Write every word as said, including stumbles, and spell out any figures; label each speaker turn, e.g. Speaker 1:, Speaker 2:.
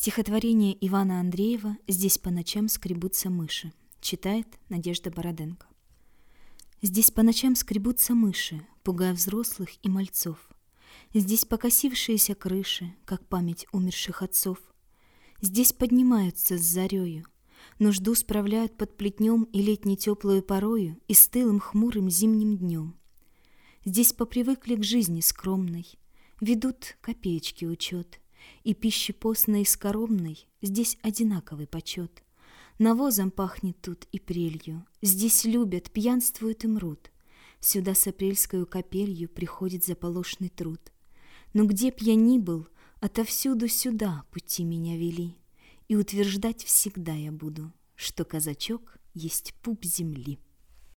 Speaker 1: Стихотворение Ивана Андреева «Здесь по ночам скребутся мыши». Читает Надежда Бороденко. Здесь по ночам скребутся мыши, пугая взрослых и мальцов. Здесь покосившиеся крыши, как память умерших отцов. Здесь поднимаются с зарею, нужду справляют под плетнем и летней теплую порою, и стылым хмурым зимним днем. Здесь попривыкли к жизни скромной, ведут копеечки учет, и пищи постной и скоромной здесь одинаковый почет. Навозом пахнет тут и прелью, здесь любят, пьянствуют и мрут. Сюда с апрельскою капелью приходит заполошный труд. Но где б я ни был, отовсюду сюда пути меня вели, и утверждать всегда я буду, что казачок есть пуп земли.